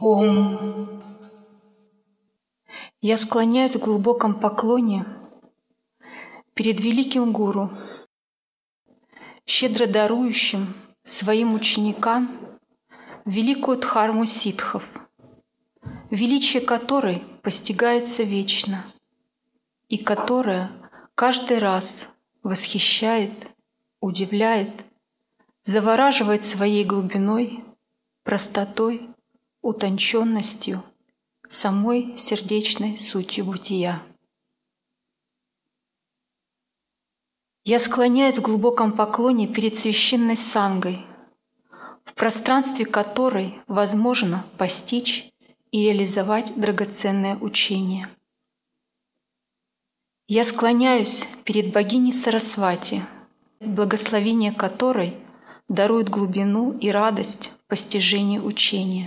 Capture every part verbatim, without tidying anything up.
Ом. Я склоняюсь в глубоком поклоне перед великим гуру, щедро дарующим своим ученикам великую дхарму ситхов, величие которой постигается вечно и которая каждый раз восхищает, удивляет, завораживает своей глубиной, простотой, утонченностью, самой сердечной сутью бытия. Я склоняюсь в глубоком поклоне перед священной сангой, в пространстве которой возможно постичь и реализовать драгоценное учение. Я склоняюсь перед богиней Сарасвати, благословение которой дарует глубину и радость в постижении учения.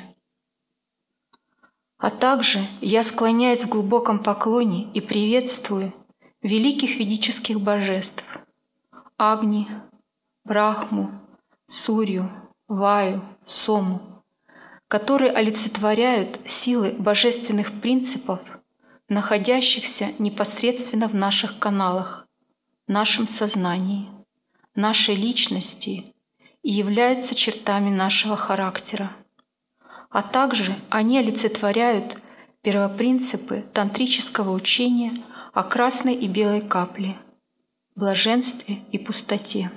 А также я склоняюсь в глубоком поклоне и приветствую великих ведических божеств — Агни, Брахму, Сурью, Ваю, Сому, которые олицетворяют силы божественных принципов, находящихся непосредственно в наших каналах, нашем сознании, нашей личности и являются чертами нашего характера. А также они олицетворяют первопринципы тантрического учения о красной и белой капле, блаженстве и пустоте.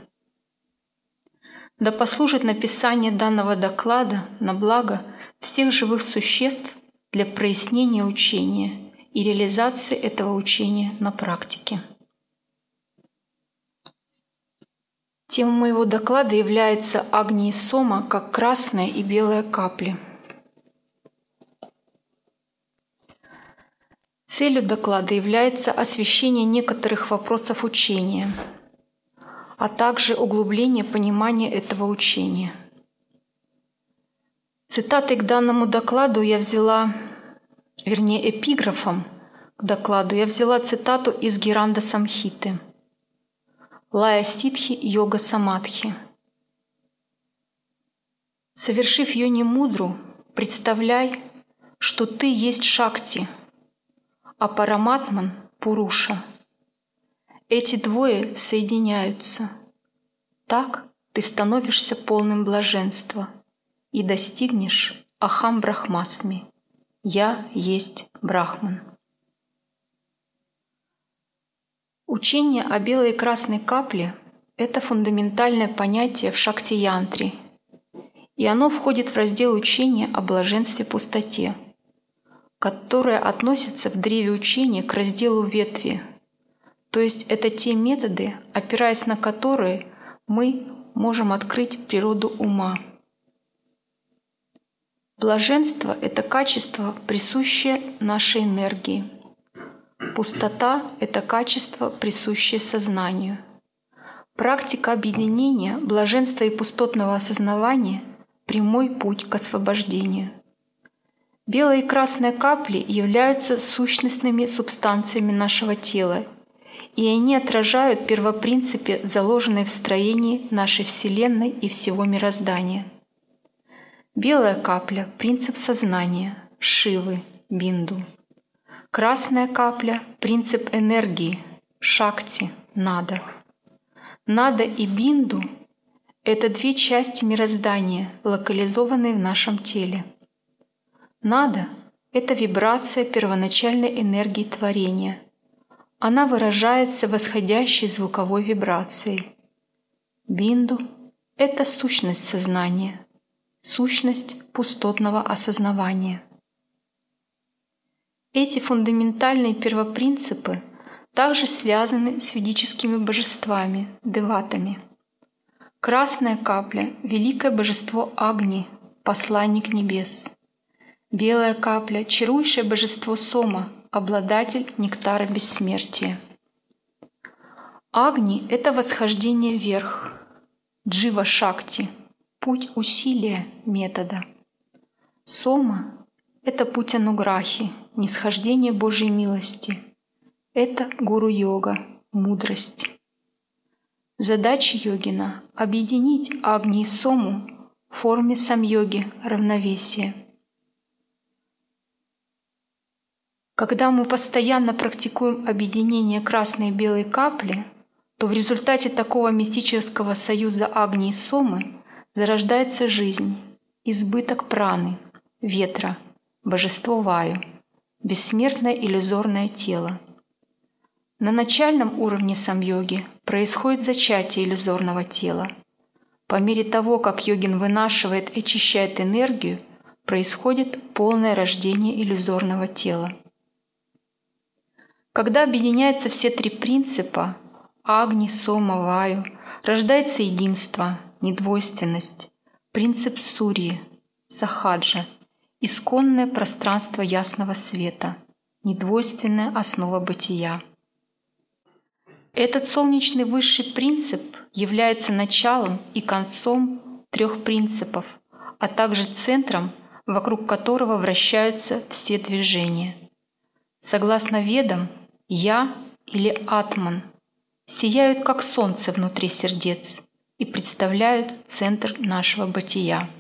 Да послужит написание данного доклада на благо всех живых существ для прояснения учения и реализации этого учения на практике. Темой моего доклада является Агни и Сома как красная и белая капли. Целью доклада является освещение некоторых вопросов учения, а также углубление понимания этого учения. Цитатой к данному докладу я взяла, вернее эпиграфом к докладу я взяла цитату из Гиранда Самхиты «Лая Ситхи Йога Самадхи». Совершив йони мудру, представляй, что ты есть Шакти, а Параматман — Пуруша. Эти двое соединяются. Так ты становишься полным блаженства и достигнешь Ахам Брахмасми. Я есть Брахман. Учение о белой и красной капле — это фундаментальное понятие в Шакти-янтре, и оно входит в раздел учения о блаженстве пустоте, которое относится в древе учения к разделу ветви, то есть это те методы, опираясь на которые мы можем открыть природу ума. Блаженство — это качество, присущее нашей энергии. Пустота — это качество, присущее сознанию. Практика объединения блаженства и пустотного осознавания — прямой путь к освобождению. Белая и красная капли являются сущностными субстанциями нашего тела, и они отражают первопринципы, заложенные в строении нашей Вселенной и всего мироздания. Белая капля — принцип сознания, Шивы, Бинду. Красная капля — принцип энергии, Шакти, Нада. Нада и Бинду — это две части мироздания, локализованные в нашем теле. Нада — это вибрация первоначальной энергии творения. Она выражается восходящей звуковой вибрацией. Бинду — это сущность сознания, сущность пустотного осознавания. Эти фундаментальные первопринципы также связаны с ведическими божествами, деватами. Красная капля — великое божество Агни, посланник небес. Белая капля — чарующее божество Сома, обладатель нектара бессмертия. Агни — это восхождение вверх, Джива Шакти, путь усилия метода. Сома — это путь ануграхи, нисхождение Божьей милости. Это гуру-йога, мудрость. Задача йогина — объединить Агни и Сому в форме самьоги, равновесия. Когда мы постоянно практикуем объединение красной и белой капли, то в результате такого мистического союза Агни и Сомы зарождается жизнь, избыток праны, ветра, божество Ваю, бессмертное иллюзорное тело. На начальном уровне самьоги происходит зачатие иллюзорного тела. По мере того, как йогин вынашивает и очищает энергию, происходит полное рождение иллюзорного тела. Когда объединяются все три принципа – Агни, Сома, Ваю – рождается единство, недвойственность, принцип Сурьи, Сахаджа, исконное пространство ясного света, недвойственная основа бытия. Этот солнечный высший принцип является началом и концом трех принципов, а также центром, вокруг которого вращаются все движения. Согласно Ведам, «Я» или «Атман» сияют как солнце внутри сердец и представляют центр нашего бытия.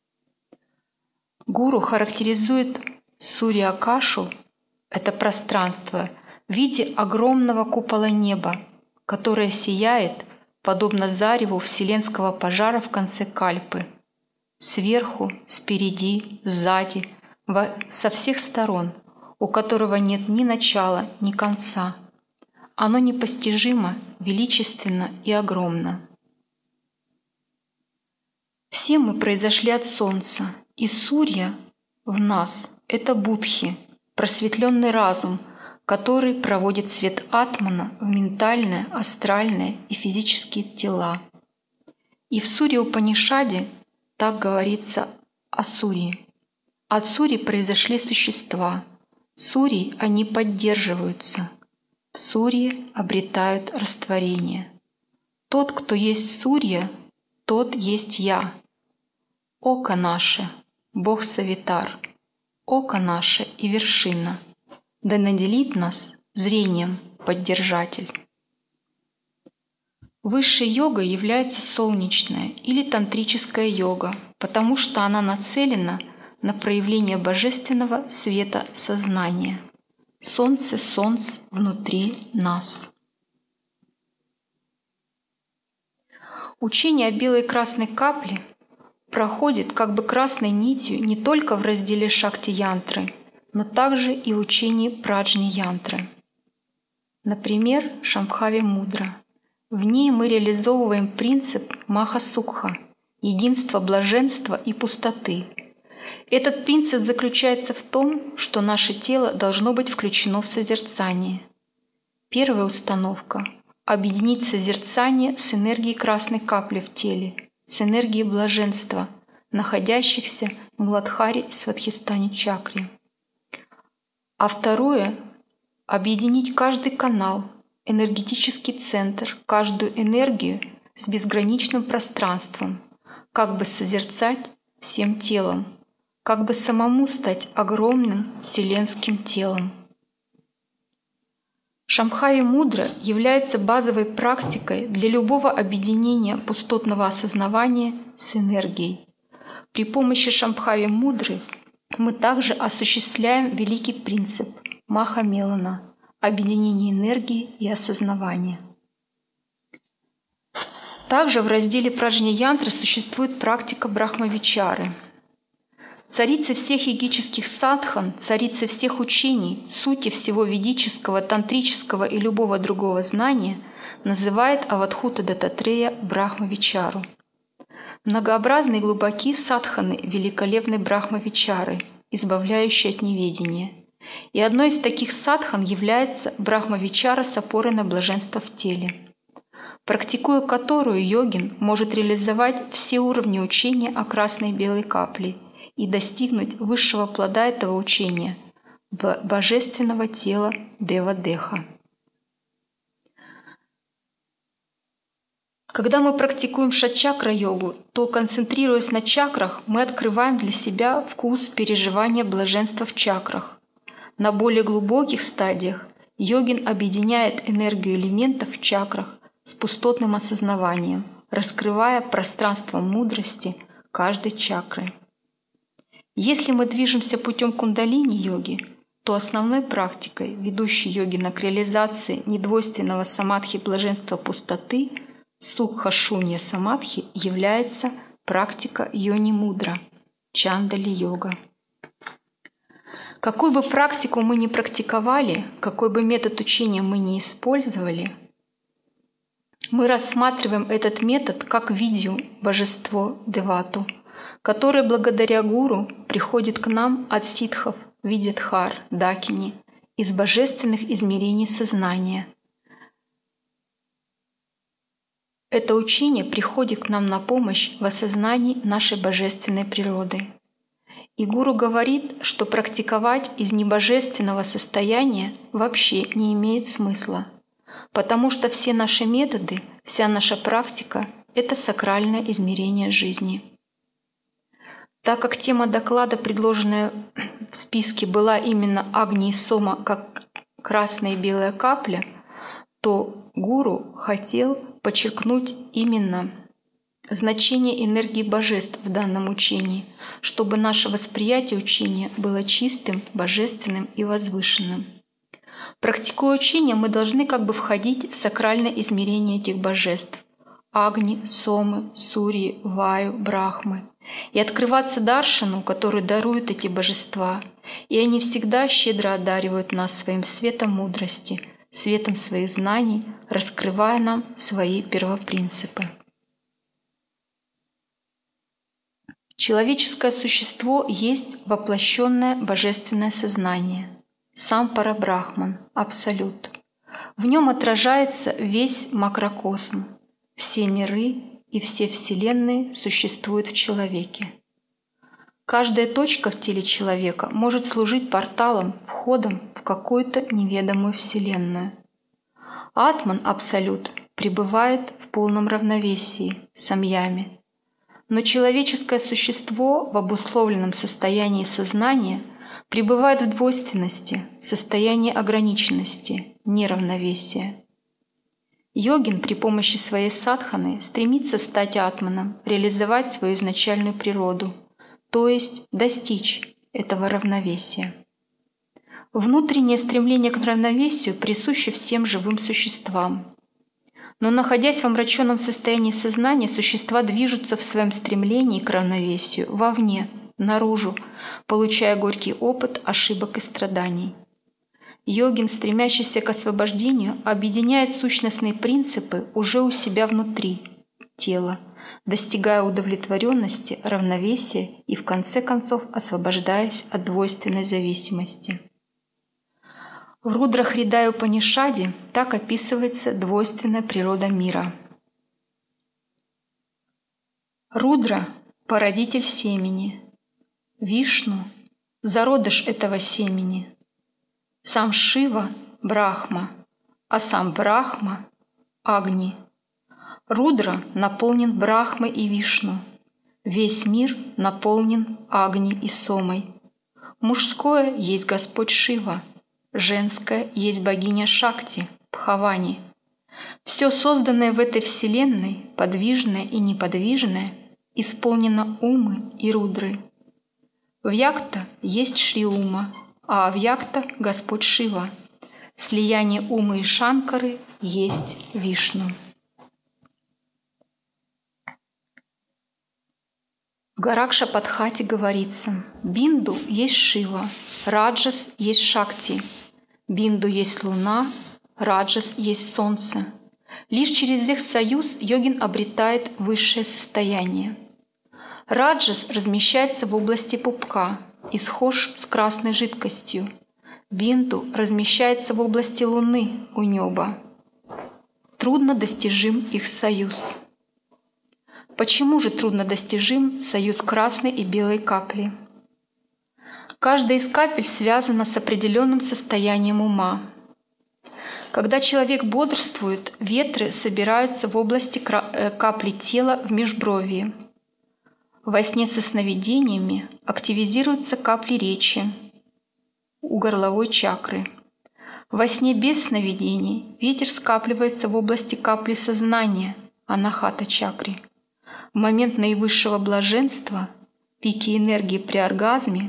Гуру характеризует Сурья-Акашу, это пространство, в виде огромного купола неба, которое сияет, подобно зареву вселенского пожара в конце кальпы, сверху, спереди, сзади, во, со всех сторон, у которого нет ни начала, ни конца. Оно непостижимо, величественно и огромно. Все мы произошли от Солнца, и Сурья в нас — это Будхи, просветленный разум, который проводит свет Атмана в ментальное, астральное и физические тела. И в Сурья-Упанишаде так говорится о Сурье. От Сурьи произошли существа. Сурьей они поддерживаются. В Сурье обретают растворение. Тот, кто есть Сурья, тот есть Я. Око наше, Бог Савитар, око наше и вершина, да наделит нас зрением Поддержатель. Высшей йогой является солнечная или тантрическая йога, потому что она нацелена на проявление божественного света сознания. Солнце, солнце внутри нас. Учение о белой и красной капле проходит как бы красной нитью не только в разделе Шакти-янтры, но также и в учении Праджни-янтры. Например, Шамбхави-мудра. В ней мы реализовываем принцип Маха-сукха – единства, блаженства и пустоты. Этот принцип заключается в том, что наше тело должно быть включено в созерцание. Первая установка – объединить созерцание с энергией красной капли в теле, с энергией блаженства, находящихся в Муладхаре и Свадхистхани чакре. А второе – объединить каждый канал, энергетический центр, каждую энергию с безграничным пространством, как бы созерцать всем телом, как бы самому стать огромным вселенским телом. Шамбхави-мудра является базовой практикой для любого объединения пустотного осознавания с энергией. При помощи Шамбхави-мудры мы также осуществляем великий принцип Маха-мелана – объединение энергии и осознавания. Также в разделе Праджни-янтры существует практика Брахмавичары. Царицы всех йогических садхан, царицы всех учений, сути всего ведического, тантрического и любого другого знания называет Авадхута Даттатрея Брахмавичару. Многообразные и глубоки садханы великолепной Брахмавичары, избавляющей от неведения. И одной из таких садхан является Брахмавичара с опорой на блаженство в теле, практикуя которую йогин может реализовать все уровни учения о красной и белой капле и достигнуть высшего плода этого учения – божественного тела Дева-деха. Когда мы практикуем шат-чакра-йогу, то, концентрируясь на чакрах, мы открываем для себя вкус переживания блаженства в чакрах. На более глубоких стадиях йогин объединяет энергию элементов в чакрах с пустотным осознаванием, раскрывая пространство мудрости каждой чакры. Если мы движемся путем кундалини-йоги, то основной практикой, ведущей йогина к реализации недвойственного самадхи блаженства пустоты, сукха-шунья самадхи, является практика йони-мудра, чандали-йога. Какую бы практику мы ни практиковали, какой бы метод учения мы ни использовали, мы рассматриваем этот метод как видью божество Девату, которое благодаря гуру приходит к нам от ситхов в виде дхар, дакини, из божественных измерений сознания. Это учение приходит к нам на помощь в осознании нашей божественной природы. И гуру говорит, что практиковать из небожественного состояния вообще не имеет смысла, потому что все наши методы, вся наша практика — это сакральное измерение жизни. Так как тема доклада, предложенная в списке, была именно Агни и Сома как красная и белая капля, то гуру хотел подчеркнуть именно значение энергии божеств в данном учении, чтобы наше восприятие учения было чистым, божественным и возвышенным. Практикуя учение, мы должны как бы входить в сакральное измерение этих божеств – Агни, Сомы, Сурьи, Ваю, Брахмы – и открываться даршану, который даруют эти божества, и они всегда щедро одаривают нас своим светом мудрости, светом своих знаний, раскрывая нам свои первопринципы. Человеческое существо есть воплощенное божественное сознание, сам Парабрахман, Абсолют. В нем отражается весь макрокосм, все миры и все вселенные существуют в человеке. Каждая точка в теле человека может служить порталом, входом в какую-то неведомую вселенную. Атман, Абсолют, пребывает в полном равновесии с самьями. Но человеческое существо в обусловленном состоянии сознания пребывает в двойственности, в состоянии ограниченности, неравновесия. Йогин при помощи своей садханы стремится стать атманом, реализовать свою изначальную природу, то есть достичь этого равновесия. Внутреннее стремление к равновесию присуще всем живым существам. Но, находясь в омраченном состоянии сознания, существа движутся в своем стремлении к равновесию вовне, наружу, получая горький опыт ошибок и страданий. Йогин, стремящийся к освобождению, объединяет сущностные принципы уже у себя внутри тела, достигая удовлетворенности, равновесия и, в конце концов, освобождаясь от двойственной зависимости. В Рудра-Хридая Упанишаде так описывается двойственная природа мира. Рудра – породитель семени, Вишну – зародыш этого семени, сам Шива – Брахма, а сам Брахма – Агни. Рудра наполнен Брахмой и Вишну. Весь мир наполнен Агни и Сомой. Мужское есть Господь Шива, женское есть богиня Шакти, Бхавани. Все созданное в этой вселенной, подвижное и неподвижное, исполнено Умы и Рудры. Вьякта есть Шри Ума, а Авьякта – Господь Шива. Слияние Умы и Шанкары есть Вишну. В Гаракшападхате говорится: Бинду есть Шива, Раджас есть Шакти, Бинду есть Луна, Раджас есть Солнце. Лишь через их союз йогин обретает высшее состояние. Раджас размещается в области пупка и схож с красной жидкостью. Бинду размещается в области Луны у неба. Трудно достижим их союз. Почему же трудно достижим союз красной и белой капли? Каждая из капель связана с определенным состоянием ума. Когда человек бодрствует, ветры собираются в области капли тела в межбровье. Во сне со сновидениями активизируются капли речи у горловой чакры. Во сне без сновидений ветер скапливается в области капли сознания, анахата чакры. В момент наивысшего блаженства, пики энергии при оргазме,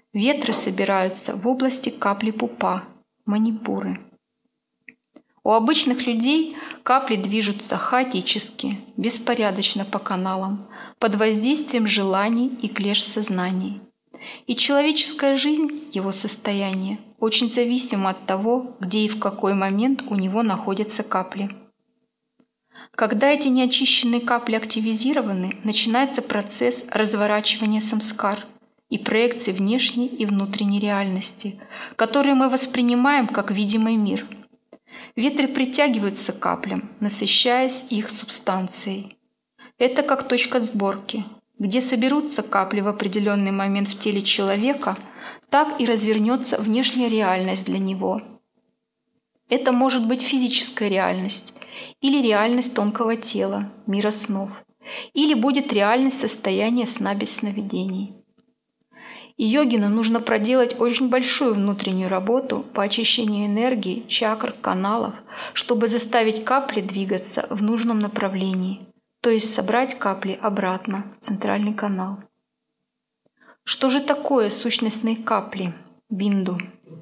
Ветры собираются в области капли пупа, манипуры. У обычных людей капли движутся хаотически, беспорядочно по каналам, под воздействием желаний и клеш сознаний. И человеческая жизнь, его состояние, очень зависимо от того, где и в какой момент у него находятся капли. Когда эти неочищенные капли активизированы, начинается процесс разворачивания самскар и проекции внешней и внутренней реальности, которые мы воспринимаем как видимый мир. Ветры притягиваются к каплям, насыщаясь их субстанцией. Это как точка сборки. Где соберутся капли в определенный момент в теле человека, так и развернется внешняя реальность для него. Это может быть физическая реальность, или реальность тонкого тела, мира снов, или будет реальность состояния сна без сновидений. И йогину нужно проделать очень большую внутреннюю работу по очищению энергии, чакр, каналов, чтобы заставить капли двигаться в нужном направлении, то есть собрать капли обратно в центральный канал. Что же такое сущностные капли, бинду?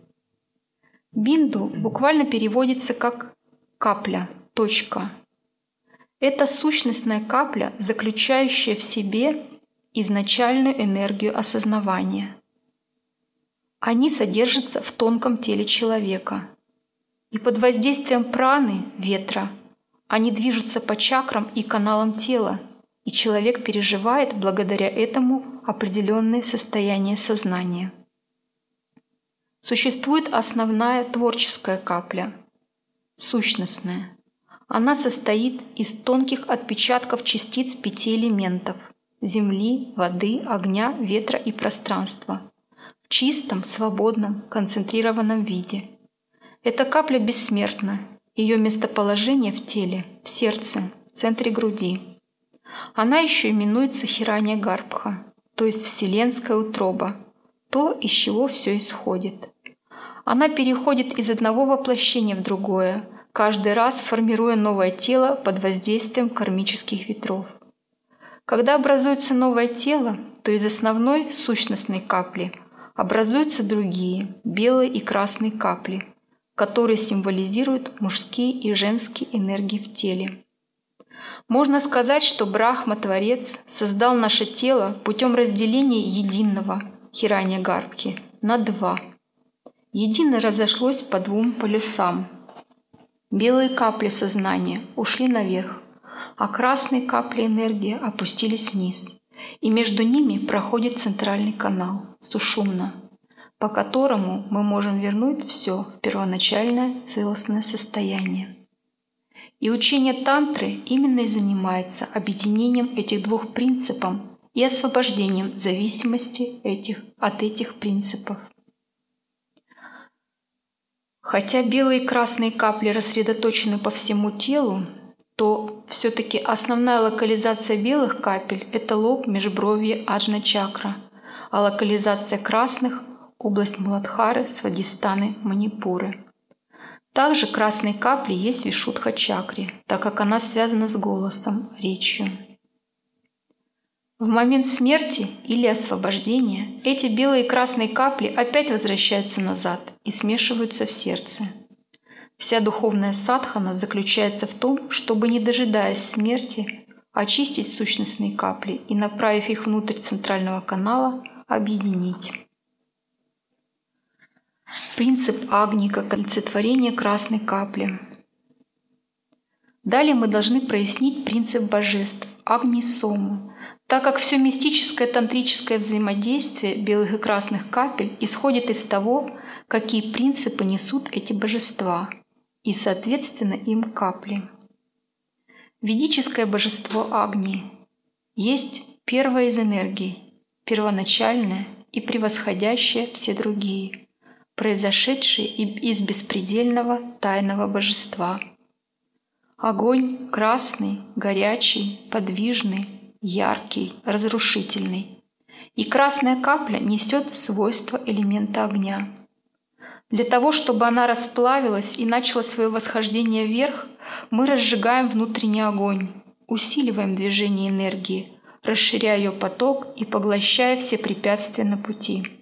Бинду буквально переводится как «капля», «точка». Это сущностная капля, заключающая в себе изначальную энергию осознавания. Они содержатся в тонком теле человека. И под воздействием праны, ветра, они движутся по чакрам и каналам тела, и человек переживает благодаря этому определенные состояния сознания. Существует основная творческая капля, сущностная. Она состоит из тонких отпечатков частиц пяти элементов – земли, воды, огня, ветра и пространства – в чистом, свободном, концентрированном виде. Эта капля бессмертна. Ее местоположение в теле, в сердце, в центре груди. Она еще именуется Хиранья-гарбха, то есть вселенская утроба, то, из чего все исходит. Она переходит из одного воплощения в другое, каждый раз формируя новое тело под воздействием кармических ветров. Когда образуется новое тело, то из основной сущностной капли образуются другие, белые и красные капли, которые символизируют мужские и женские энергии в теле. Можно сказать, что Брахма, Творец, создал наше тело путем разделения единого Хиранья-гарбхи на два. Единое разошлось по двум полюсам. Белые капли сознания ушли наверх, а красные капли энергии опустились вниз, и между ними проходит центральный канал, сушумна, по которому мы можем вернуть все в первоначальное целостное состояние. И учение тантры именно и занимается объединением этих двух принципов и освобождением зависимости этих, от этих принципов. Хотя белые и красные капли рассредоточены по всему телу, то все-таки основная локализация белых капель – это лоб, межбровье, аджна-чакра, а локализация красных – область Муладхары, Свадхистаны, Манипуры. Также красные капли есть в Вишудха-чакре, так как она связана с голосом, речью. В момент смерти или освобождения эти белые и красные капли опять возвращаются назад и смешиваются в сердце. Вся духовная садхана заключается в том, чтобы, не дожидаясь смерти, очистить сущностные капли и, направив их внутрь центрального канала, объединить. Принцип Агни как олицетворение красной капли. Далее мы должны прояснить принцип божеств Агни-сому, так как все мистическое тантрическое взаимодействие белых и красных капель исходит из того, какие принципы несут эти божества, и, соответственно, им капли. Ведическое божество Агни есть первое из энергий, первоначальное и превосходящее все другие, произошедшие из беспредельного тайного божества. Огонь красный, горячий, подвижный, яркий, разрушительный. И красная капля несет свойства элемента огня. Для того, чтобы она расплавилась и начала свое восхождение вверх, мы разжигаем внутренний огонь, усиливаем движение энергии, расширяя ее поток и поглощая все препятствия на пути.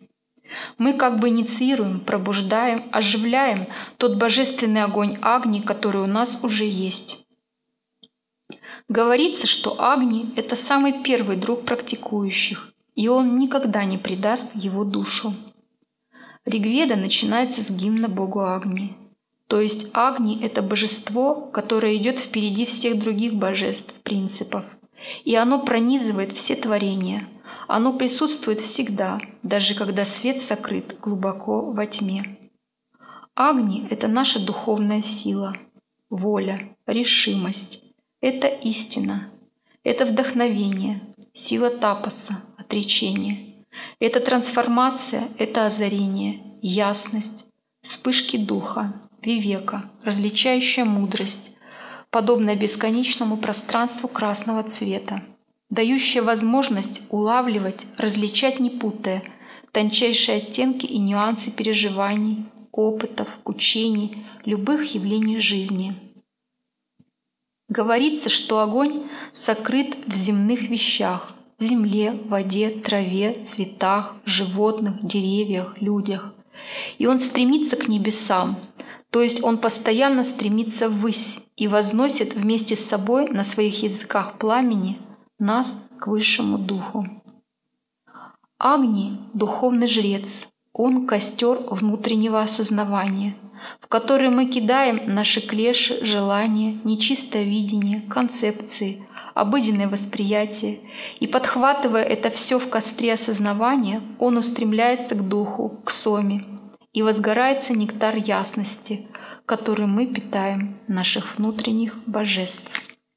Мы как бы инициируем, пробуждаем, оживляем тот божественный огонь Агни, который у нас уже есть. Говорится, что Агни – это самый первый друг практикующих, и он никогда не предаст его душу. Ригведа начинается с гимна богу Агни. То есть Агни – это божество, которое идет впереди всех других божеств, принципов. И оно пронизывает все творения. Оно присутствует всегда, даже когда свет сокрыт глубоко во тьме. Агни – это наша духовная сила, воля, решимость. Это истина. Это вдохновение, сила тапаса, отречение. Это трансформация, это озарение, ясность, вспышки духа, вивека, различающая мудрость, подобная бесконечному пространству красного цвета, дающая возможность улавливать, различать не путая, тончайшие оттенки и нюансы переживаний, опытов, учений, любых явлений жизни. Говорится, что огонь сокрыт в земных вещах, в земле, воде, траве, цветах, животных, деревьях, людях. И он стремится к небесам, то есть он постоянно стремится ввысь и возносит вместе с собой на своих языках пламени нас к высшему духу. Агни – духовный жрец, он – костер внутреннего осознавания, в который мы кидаем наши клеши, желания, нечистое видение, концепции, обыденное восприятие, и, подхватывая это все в костре осознавания, он устремляется к духу, к соме, и возгорается нектар ясности, который мы питаем наших внутренних божеств.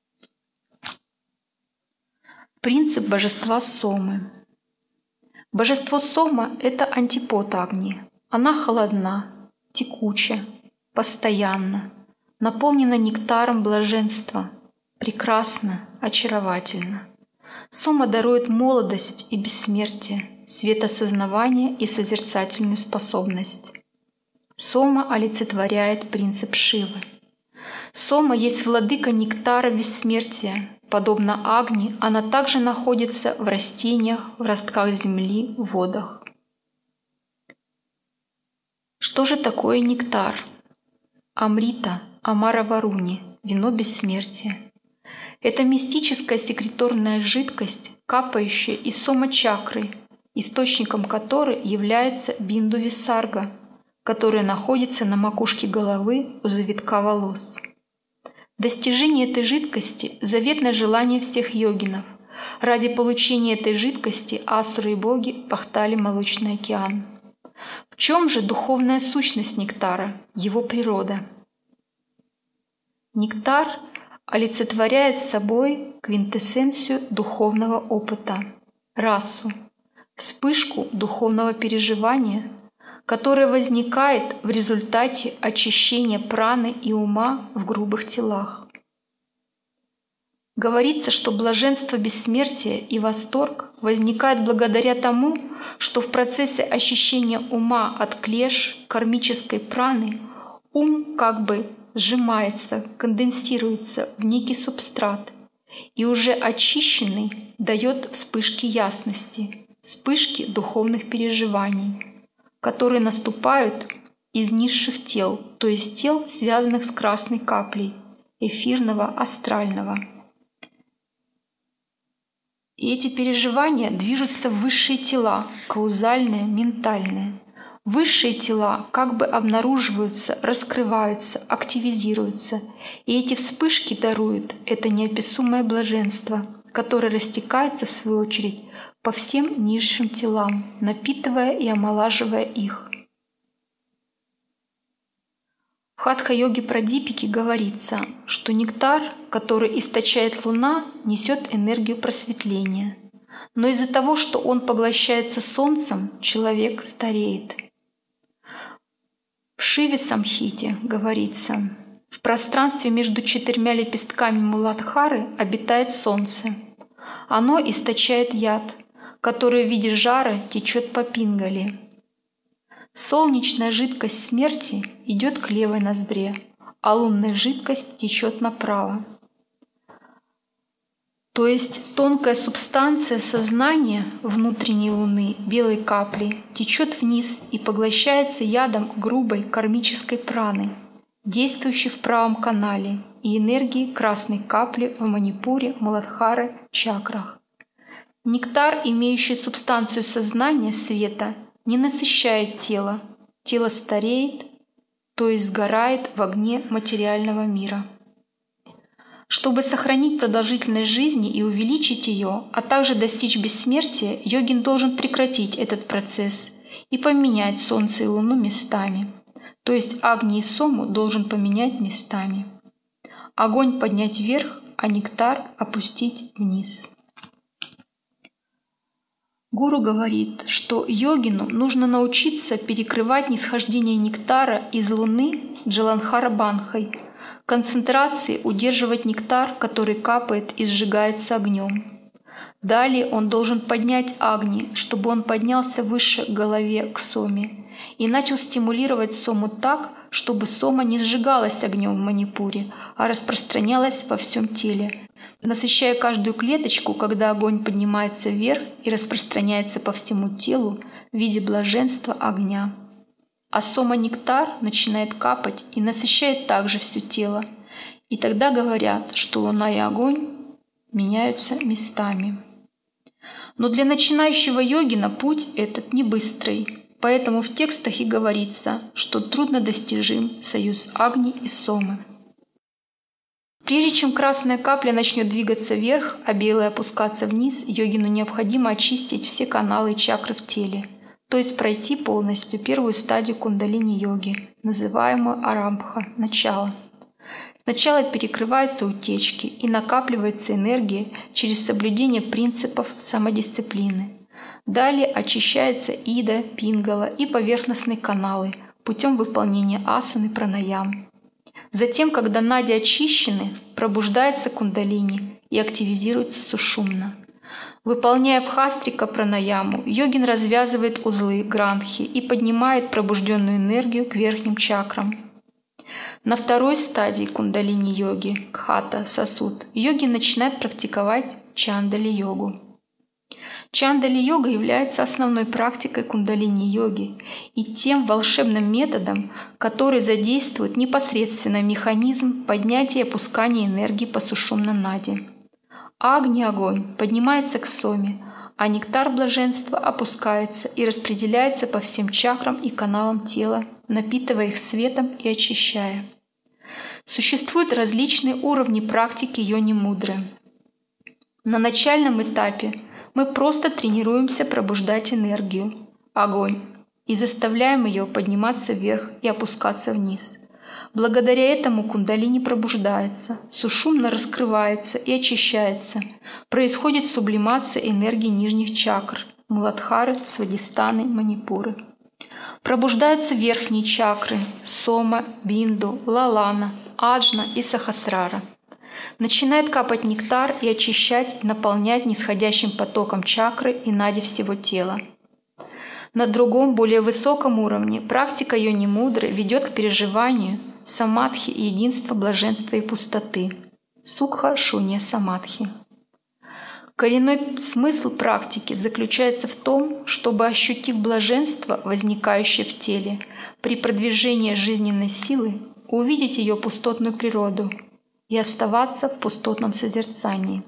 Принцип божества Сомы. Божество Сома – это антипод Агни. Она холодна, текуча, постоянна, наполнена нектаром блаженства, прекрасна, очаровательна. Сома дарует молодость и бессмертие, светосознавание и созерцательную способность. Сома олицетворяет принцип Шивы. Сома есть владыка нектара бессмертия. Подобно Агни, она также находится в растениях, в ростках земли, в водах. Что же такое нектар? Амрита, Амара Варуни, вино бессмертия. Это мистическая секреторная жидкость, капающая из сома-чакры, источником которой является Бинду Висарга, которая находится на макушке головы у завитка волос. Достижение этой жидкости – заветное желание всех йогинов. Ради получения этой жидкости асуры и боги пахтали молочный океан. В чем же духовная сущность нектара, его природа? Нектар олицетворяет собой квинтэссенцию духовного опыта, расу, вспышку духовного переживания, которое возникает в результате очищения праны и ума в грубых телах. Говорится, что блаженство бессмертия и восторг возникает благодаря тому, что в процессе очищения ума от клеш кармической праны ум как бы сжимается, конденсируется в некий субстрат, и уже очищенный дает вспышки ясности, вспышки духовных переживаний, которые наступают из низших тел, то есть тел, связанных с красной каплей, эфирного, астрального. И эти переживания движутся в высшие тела, каузальные, ментальные. Высшие тела как бы обнаруживаются, раскрываются, активизируются, и эти вспышки даруют это неописуемое блаженство, которое растекается, в свою очередь, по всем низшим телам, напитывая и омолаживая их. В Хатха-йоге Прадипике говорится, что нектар, который источает луна, несет энергию просветления. Но из-за того, что он поглощается солнцем, человек стареет. В Шиве-самхите говорится, в пространстве между четырьмя лепестками Муладхары обитает солнце. Оно источает яд, который в виде жара течет по пингали. Солнечная жидкость смерти идет к левой ноздре, а лунная жидкость течет направо. То есть тонкая субстанция сознания внутренней Луны, белой капли, течет вниз и поглощается ядом грубой кармической праны, действующей в правом канале, и энергии красной капли в Манипуре, Муладхаре, чакрах. Нектар, имеющий субстанцию сознания света, не насыщает тело. Тело стареет, то есть сгорает в огне материального мира. Чтобы сохранить продолжительность жизни и увеличить ее, а также достичь бессмертия, йогин должен прекратить этот процесс и поменять Солнце и Луну местами. То есть Агни и Сому должен поменять местами. Огонь поднять вверх, а нектар опустить вниз. Гуру говорит, что йогину нужно научиться перекрывать нисхождение нектара из Луны Джаландхара Банхой, концентрации удерживать нектар, который капает и сжигается огнем. Далее он должен поднять Агни, чтобы он поднялся выше к голове, к Соме, и начал стимулировать Сому так, чтобы Сома не сжигалась огнем в Манипуре, а распространялась во всем теле, насыщая каждую клеточку, когда огонь поднимается вверх и распространяется по всему телу в виде блаженства огня. А сома-нектар начинает капать и насыщает также все тело. И тогда говорят, что луна и огонь меняются местами. Но для начинающего йогина путь этот не быстрый, поэтому в текстах и говорится, что труднодостижим союз Агни и Сомы. Прежде чем красная капля начнет двигаться вверх, а белая опускаться вниз, йогину необходимо очистить все каналы и чакры в теле, то есть пройти полностью первую стадию кундалини-йоги, называемую арамбха – начало. Сначала перекрываются утечки и накапливается энергия через соблюдение принципов самодисциплины. Далее очищаются ида, пингала и поверхностные каналы путем выполнения асаны пранаям. Затем, когда нади очищены, пробуждается кундалини и активизируется сушумна. Выполняя бхастрика пранаяму, йогин развязывает узлы грандхи и поднимает пробужденную энергию к верхним чакрам. На второй стадии кундалини-йоги, кхата, сосуд, йогин начинает практиковать чандали-йогу. Чандали-йога является основной практикой кундалини-йоги и тем волшебным методом, который задействует непосредственно механизм поднятия и опускания энергии по сушумна-нади. Агни-огонь поднимается к соме, а нектар блаженства опускается и распределяется по всем чакрам и каналам тела, напитывая их светом и очищая. Существуют различные уровни практики йони-мудры. На начальном этапе мы просто тренируемся пробуждать энергию, огонь, и заставляем ее подниматься вверх и опускаться вниз. Благодаря этому кундалини пробуждается, сушумна раскрывается и очищается. Происходит сублимация энергии нижних чакр – Муладхары, Свадистаны, Манипуры. Пробуждаются верхние чакры – Сома, Бинду, Лалана, Аджна и Сахасрара. Начинает капать нектар и очищать, наполнять нисходящим потоком чакры и нади всего тела. На другом, более высоком уровне практика йони-мудры ведет к переживанию самадхи и единства блаженства и пустоты – сукха шунья самадхи. Коренной смысл практики заключается в том, чтобы, ощутив блаженство, возникающее в теле, при продвижении жизненной силы, увидеть ее пустотную природу и оставаться в пустотном созерцании.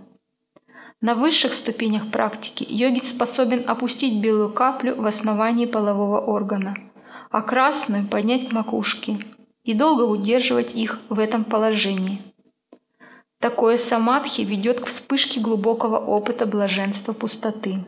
На высших ступенях практики йогин способен опустить белую каплю в основании полового органа, а красную поднять к макушке и долго удерживать их в этом положении. Такое самадхи ведет к вспышке глубокого опыта блаженства пустоты.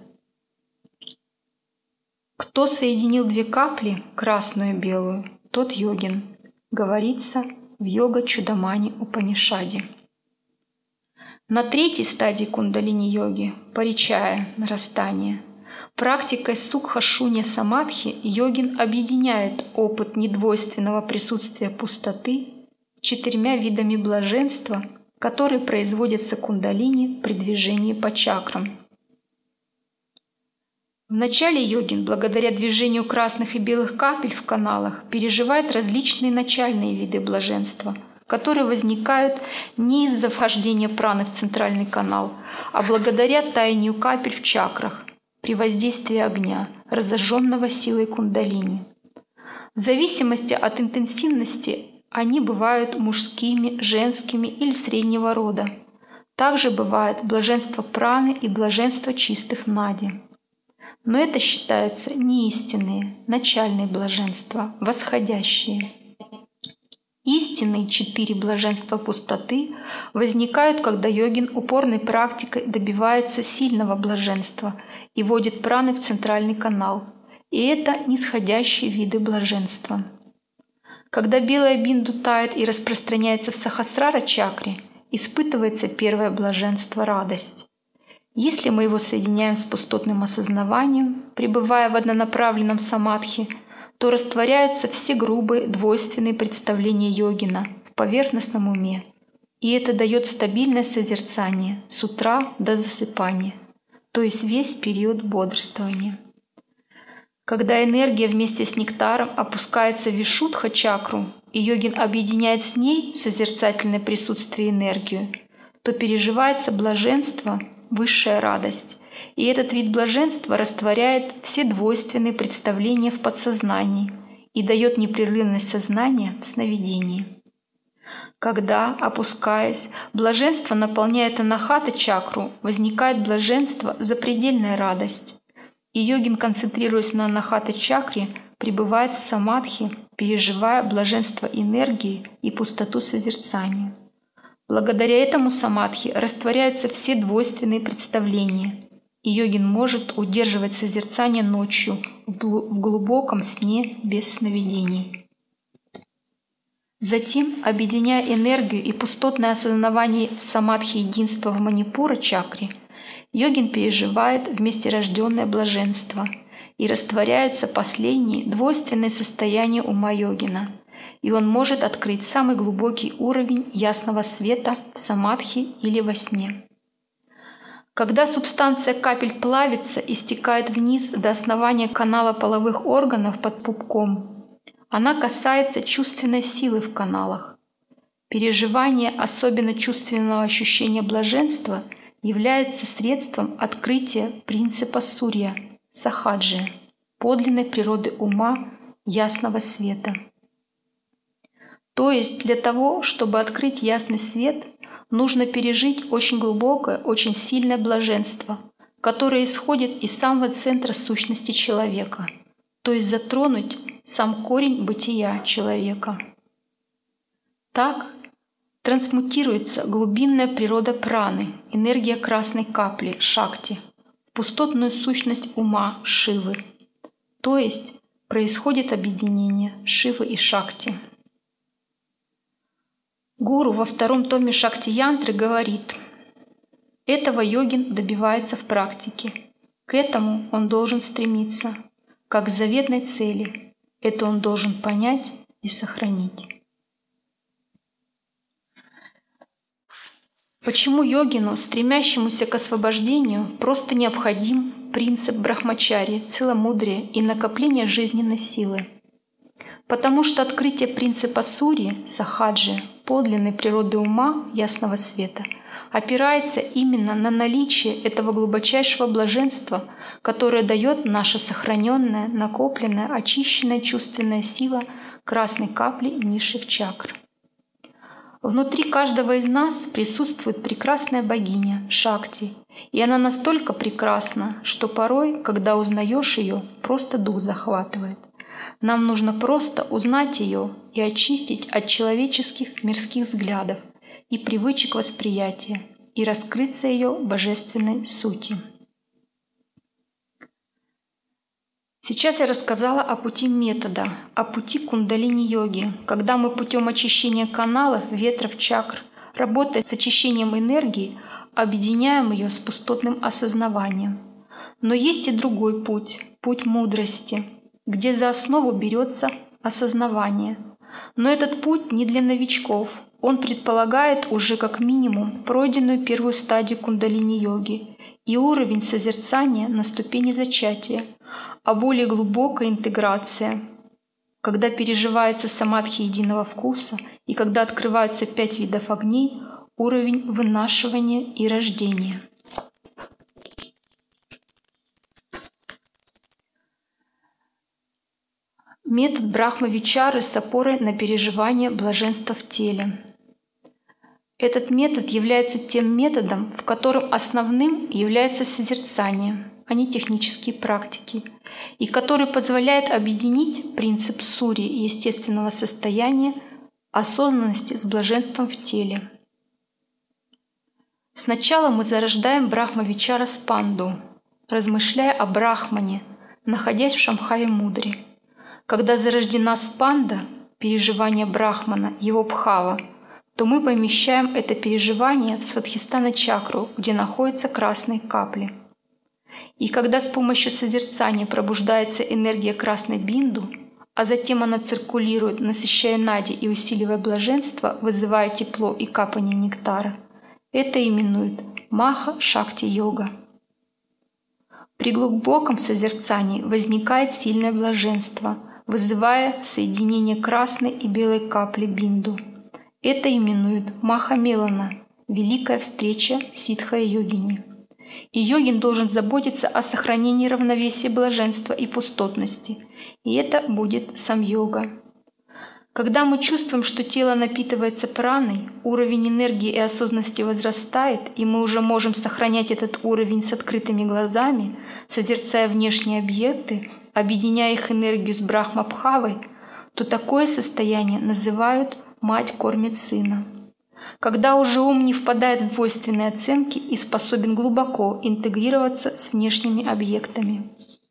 Кто соединил две капли, красную и белую, тот йогин, говорится в Йога-Чудамани Упанишаде. На третьей стадии кундалини-йоги, паричая, нарастание, практикой сукха-шунья самадхи йогин объединяет опыт недвойственного присутствия пустоты с четырьмя видами блаженства, которые производятся кундалини при движении по чакрам. В начале йогин, благодаря движению красных и белых капель в каналах, переживает различные начальные виды блаженства, которые возникают не из-за вхождения праны в центральный канал, а благодаря таянию капель в чакрах при воздействии огня, разожженного силой кундалини. В зависимости от интенсивности они бывают мужскими, женскими или среднего рода. Также бывает блаженство праны и блаженство чистых нади. Но это считаются неистинные, начальные блаженства, восходящие. Истинные четыре блаженства пустоты возникают, когда йогин упорной практикой добивается сильного блаженства и вводит праны в центральный канал. И это нисходящие виды блаженства. Когда белая бинду тает и распространяется в сахасрара чакре, испытывается первое блаженство – радость. Если мы его соединяем с пустотным осознаванием, пребывая в однонаправленном самадхи, то растворяются все грубые, двойственные представления йогина в поверхностном уме, и это дает стабильное созерцание с утра до засыпания, то есть весь период бодрствования. Когда энергия вместе с нектаром опускается в вишудха-чакру, и йогин объединяет с ней созерцательное присутствие и энергию, то переживается блаженство, высшая радость, и этот вид блаженства растворяет все двойственные представления в подсознании и дает непрерывность сознания в сновидении. Когда, опускаясь, блаженство наполняет анахата-чакру, возникает блаженство, запредельная радость. И йогин, концентрируясь на анахата-чакре, пребывает в самадхи, переживая блаженство энергии и пустоту созерцания. Благодаря этому самадхи растворяются все двойственные представления, и йогин может удерживать созерцание ночью в глубоком сне без сновидений. Затем, объединяя энергию и пустотное осознавание в самадхи единства в манипура-чакре, йогин переживает вместе рожденное блаженство, и растворяются последние двойственные состояния ума йогина, и он может открыть самый глубокий уровень ясного света в самадхи или во сне. Когда субстанция капель плавится и стекает вниз до основания канала половых органов под пупком, она касается чувственной силы в каналах. Переживание особенно чувственного ощущения блаженства является средством открытия принципа сурья, сахаджи, подлинной природы ума, ясного света. То есть для того, чтобы открыть ясный свет, нужно пережить очень глубокое, очень сильное блаженство, которое исходит из самого центра сущности человека, то есть затронуть сам корень бытия человека. Так трансмутируется глубинная природа праны, энергия красной капли, шакти, в пустотную сущность ума, Шивы. То есть происходит объединение Шивы и Шакти. Гуру во втором томе Шакти-янтры говорит: этого йогин добивается в практике. К этому он должен стремиться, как к заветной цели. Это он должен понять и сохранить. Почему йогину, стремящемуся к освобождению, просто необходим принцип брахмачарьи, целомудрия и накопления жизненной силы? Потому что открытие принципа сурьи, сахаджи, подлинной природы ума, ясного света, опирается именно на наличие этого глубочайшего блаженства, которое дает наша сохраненная, накопленная, очищенная чувственная сила красной капли низших чакр. Внутри каждого из нас присутствует прекрасная богиня Шакти, и она настолько прекрасна, что порой, когда узнаешь ее, просто дух захватывает. Нам нужно просто узнать ее и очистить от человеческих мирских взглядов и привычек восприятия и раскрыться ее божественной сути. Сейчас я рассказала о пути метода, о пути кундалини-йоги, когда мы путем очищения каналов, ветров, чакр, работая с очищением энергии, объединяем ее с пустотным осознаванием. Но есть и другой путь, путь мудрости, где за основу берется осознавание. Но этот путь не для новичков. Он предполагает уже как минимум пройденную первую стадию кундалини-йоги и уровень созерцания на ступени зачатия, а более глубокая интеграция когда переживается самадхи единого вкуса и когда открываются пять видов огней, уровень вынашивания и рождения. Метод Брахма-вичары с опорой на переживание блаженства в теле. Этот метод является тем методом, в котором основным является созерцание, а не технические практики, и который позволяет объединить принцип сури естественного состояния осознанности с блаженством в теле. Сначала мы зарождаем Брахма-вичара спанду, размышляя о Брахмане, находясь в Шамбхави-мудре. Когда зарождена спанда, переживание Брахмана, его бхава, то мы помещаем это переживание в свадхистана-чакру, где находятся красные капли. И когда с помощью созерцания пробуждается энергия красной бинду, а затем она циркулирует, насыщая нади и усиливая блаженство, вызывая тепло и капание нектара, это именуют маха-шакти-йога. При глубоком созерцании возникает сильное блаженство, вызывая соединение красной и белой капли бинду. Это именуют маха-мелана – великая встреча ситха-йогини. И йогин должен заботиться о сохранении равновесия блаженства и пустотности, и это будет самьога. Когда мы чувствуем, что тело напитывается праной, уровень энергии и осознанности возрастает, и мы уже можем сохранять этот уровень с открытыми глазами, созерцая внешние объекты, объединяя их энергию с брахма-бхавой, то такое состояние называют «мать кормит сына». Когда уже ум не впадает в двойственные оценки и способен глубоко интегрироваться с внешними объектами.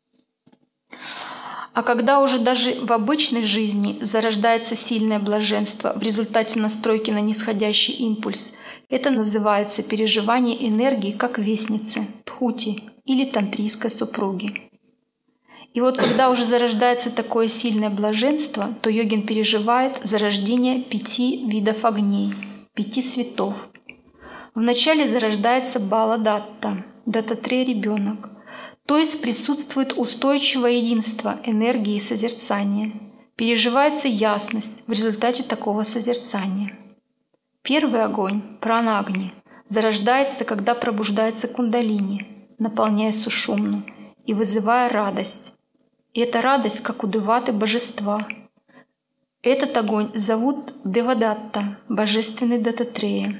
А когда уже даже в обычной жизни зарождается сильное блаженство в результате настройки на нисходящий импульс, это называется переживание энергии как вестницы, тхути или тантрийской супруги. И вот когда уже зарождается такое сильное блаженство, то йогин переживает зарождение пяти видов огней, пяти светов. Вначале зарождается бала-датта, даттатрея ребенок, то есть присутствует устойчивое единство энергии и созерцания, переживается ясность в результате такого созерцания. Первый огонь, прана-агни, зарождается, когда пробуждается кундалини, наполняя сушумну и вызывая радость. И эта радость, как у деваты божества. Этот огонь зовут Девадатта, божественный Даттатрея.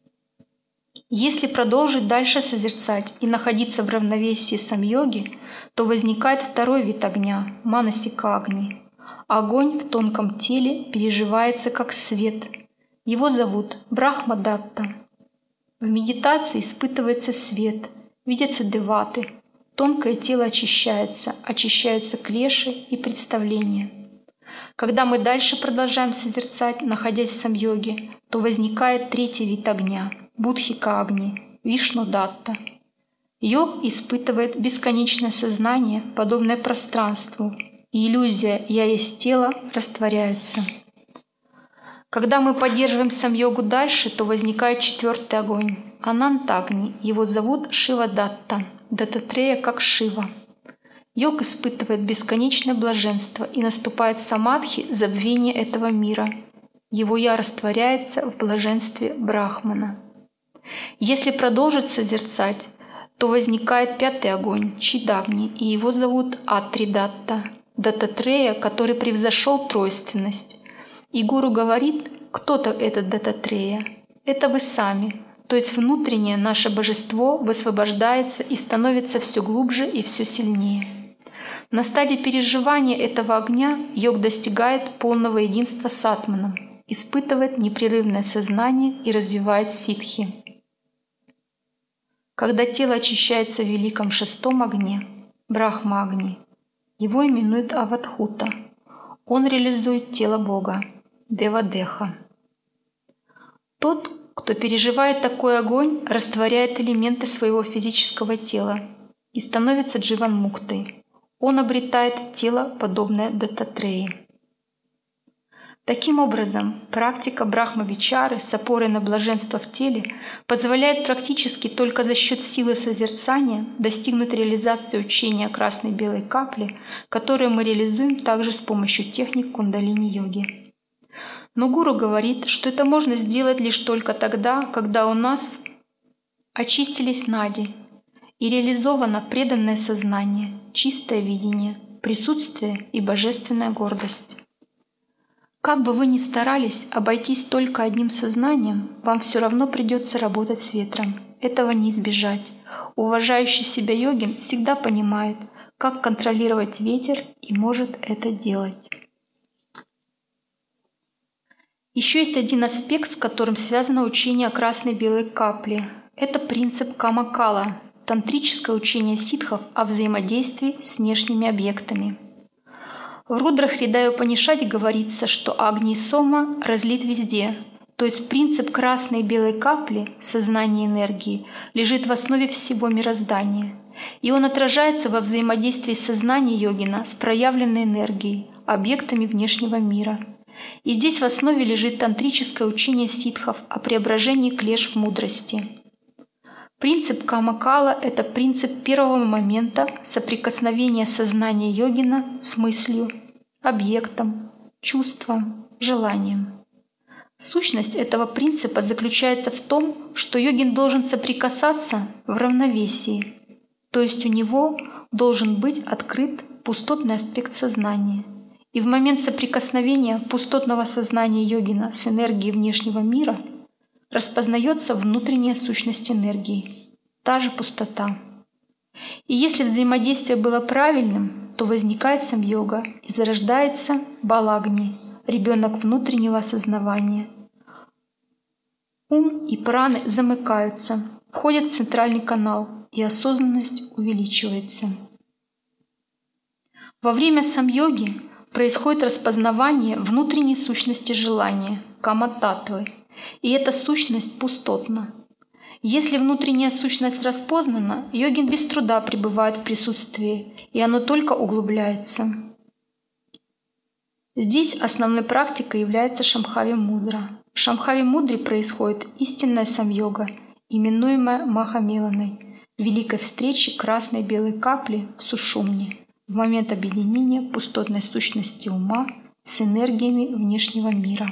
Если продолжить дальше созерцать и находиться в равновесии самьоги, то возникает второй вид огня – манасика-агни. Огонь в тонком теле переживается как свет. Его зовут Брахма-датта. В медитации испытывается свет, видятся деваты. Тонкое тело очищается, очищаются клеши и представления. Когда мы дальше продолжаем созерцать, находясь в самьоге, то возникает третий вид огня – Будхика-агни, Вишну-датта. Йог испытывает бесконечное сознание, подобное пространству, и иллюзия «я есть тело» растворяются. Когда мы поддерживаем самьогу дальше, то возникает четвертый огонь – Анантагни, его зовут Шива-датта, Даттатрея как Шива. Йог испытывает бесконечное блаженство и наступает самадхи забвение этого мира. Его «я» растворяется в блаженстве Брахмана. Если продолжить созерцать, то возникает пятый огонь – Чидагни, и его зовут Атридатта, Даттатрея, который превзошел тройственность. И гуру говорит, кто-то этот Даттатрея. Это вы сами, то есть внутреннее наше божество высвобождается и становится все глубже и все сильнее. На стадии переживания этого огня йог достигает полного единства с атманом, испытывает непрерывное сознание и развивает ситхи. Когда тело очищается в великом шестом огне, Брахма-агни, его именуют Авадхута. Он реализует тело Бога, Девадеха. Тот, кто переживает такой огонь, растворяет элементы своего физического тела и становится дживан-муктой. Он обретает тело, подобное Даттатреи. Таким образом, практика Брахма-вичары с опорой на блаженство в теле позволяет практически только за счет силы созерцания достигнуть реализации учения красной-белой капли, которое мы реализуем также с помощью техник кундалини-йоги. Но гуру говорит, что это можно сделать лишь только тогда, когда у нас очистились нади и реализовано преданное сознание, чистое видение, присутствие и божественная гордость. Как бы вы ни старались обойтись только одним сознанием, вам все равно придется работать с ветром. Этого не избежать. Уважающий себя йогин всегда понимает, как контролировать ветер и может это делать. Еще есть один аспект, с которым связано учение о красной-белой капле. Это принцип камакала, тантрическое учение ситхов о взаимодействии с внешними объектами. В Рудра Хридая Упанишаде говорится, что Агни Сома разлит везде, то есть принцип красной и белой капли, сознания энергии, лежит в основе всего мироздания, и он отражается во взаимодействии сознания йогина с проявленной энергией, объектами внешнего мира. И здесь в основе лежит тантрическое учение ситхов о преображении клеш в мудрости. Принцип камакала – это принцип первого момента соприкосновения сознания йогина с мыслью, объектом, чувством, желанием. Сущность этого принципа заключается в том, что йогин должен соприкасаться в равновесии, то есть у него должен быть открыт пустотный аспект сознания. И в момент соприкосновения пустотного сознания йогина с энергией внешнего мира распознается внутренняя сущность энергии, та же пустота. И если взаимодействие было правильным, то возникает самьога и зарождается балагни, ребенок внутреннего осознавания. Ум и праны замыкаются, входят в центральный канал, и осознанность увеличивается. Во время самьоги происходит распознавание внутренней сущности желания, кама-татвы, и эта сущность пустотна. Если внутренняя сущность распознана, йогин без труда пребывает в присутствии, и оно только углубляется. Здесь основной практикой является Шамбхави-мудра. В Шамбхави-мудре происходит истинная самьога, именуемая Махамиланой, великой встречи красной и белой капли в сушумне, в момент объединения пустотной сущности ума с энергиями внешнего мира.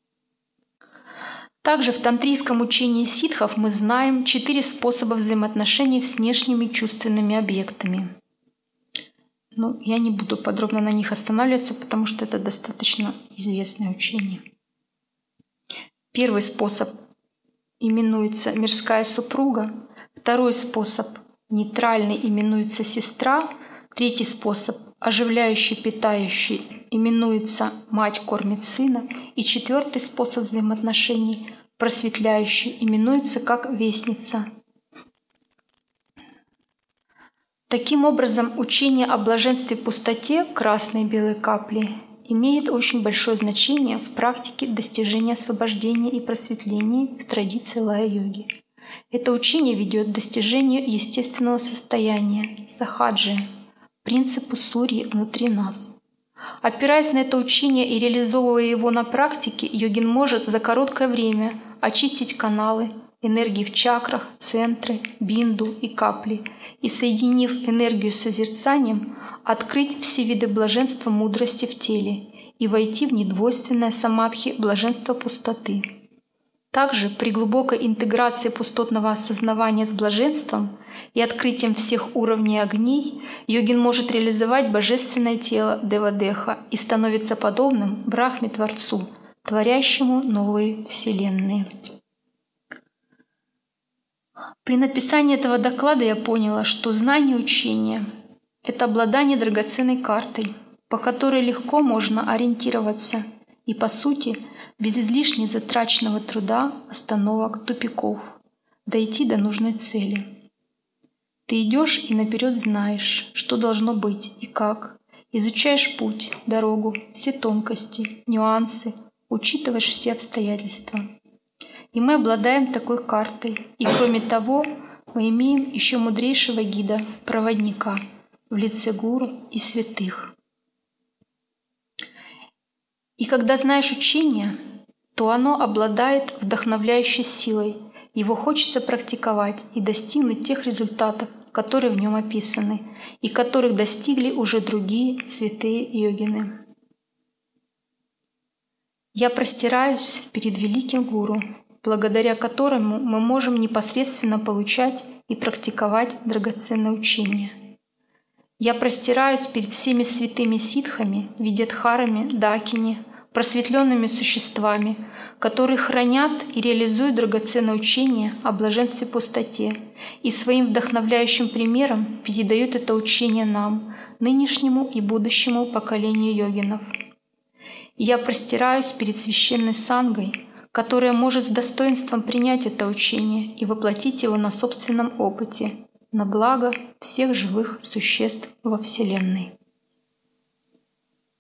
Также в тантрийском учении ситхов мы знаем четыре способа взаимоотношений с внешними чувственными объектами. Ну, я не буду подробно на них останавливаться, потому что это достаточно известное учение. Первый способ именуется мирская супруга, второй способ нейтральный именуется сестра, третий способ оживляющий, питающий именуется мать кормит сына, и четвертый способ взаимоотношений просветляющий именуется как вестница. Таким образом, учение о блаженстве пустоте красной и белой капли имеет очень большое значение в практике достижения освобождения и просветления в традиции лая-йоги. Это учение ведет к достижению естественного состояния, сахаджи, принципу сурьи внутри нас. Опираясь на это учение и реализовывая его на практике, йогин может за короткое время очистить каналы, энергии в чакрах, центры, бинду и капли, и, соединив энергию с созерцанием, открыть все виды блаженства мудрости в теле и войти в недвойственное самадхи блаженства пустоты. Также при глубокой интеграции пустотного осознавания с блаженством и открытием всех уровней огней йогин может реализовать божественное тело Девадеха и становится подобным Брахме-творцу, творящему новые вселенные. При написании этого доклада я поняла, что знание учения — это обладание драгоценной картой, по которой легко можно ориентироваться и, по сути, без излишне затраченного труда, остановок, тупиков, дойти до нужной цели. Ты идешь и наперед знаешь, что должно быть и как, изучаешь путь, дорогу, все тонкости, нюансы, учитываешь все обстоятельства. И мы обладаем такой картой, и кроме того, мы имеем еще мудрейшего гида, проводника, в лице гуру и святых. И когда знаешь учение, то оно обладает вдохновляющей силой. Его хочется практиковать и достигнуть тех результатов, которые в нем описаны, и которых достигли уже другие святые йогины. Я простираюсь перед великим гуру, благодаря которому мы можем непосредственно получать и практиковать драгоценное учение. Я простираюсь перед всеми святыми ситхами, видятхарами, дакини, просветленными существами, которые хранят и реализуют драгоценное учение о блаженстве пустоте и своим вдохновляющим примером передают это учение нам, нынешнему и будущему поколению йогинов. Я простираюсь перед священной сангой, которая может с достоинством принять это учение и воплотить его на собственном опыте, на благо всех живых существ во Вселенной.